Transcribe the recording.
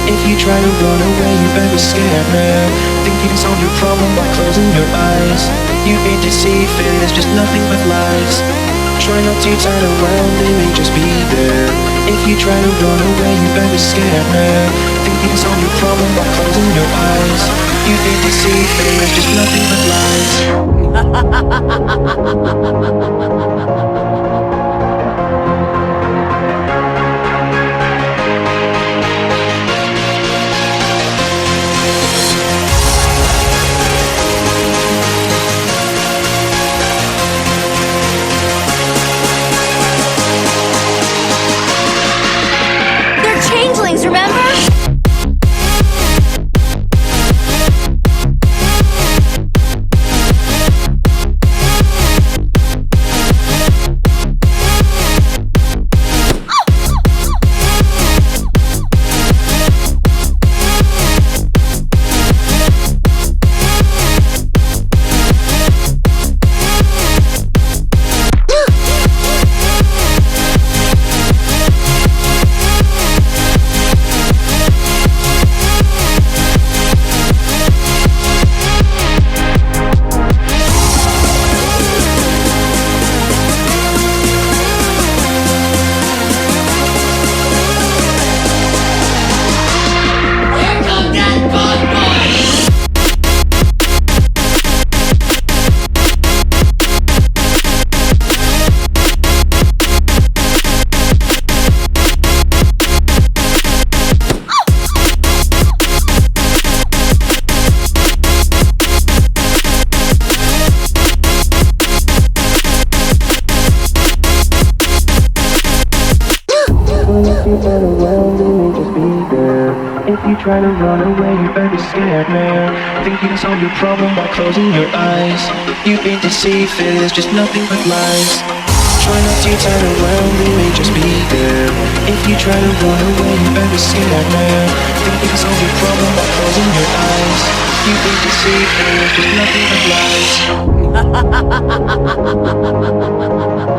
If you try to run away, you better be scared, man. Think you can solve your problem by closing your eyes. You've been deceived, and there's just nothing but lies. Try not to turn around, they may just be there. If you try to run away, you better be scared, man. Think you can solve your problem by closing your eyes. You've been deceived, and there's just nothing but lies. They're changelings, remember? If you try to run away, you better be scared, man. Think you can solve your problem by closing your eyes. You've been deceived, and there's just nothing but lies. Try not to turn around, they may just be there. If you try to run away, you better be scared, man. Think you can solve your problem by closing your eyes. You've been deceived, and there's just nothing but lies.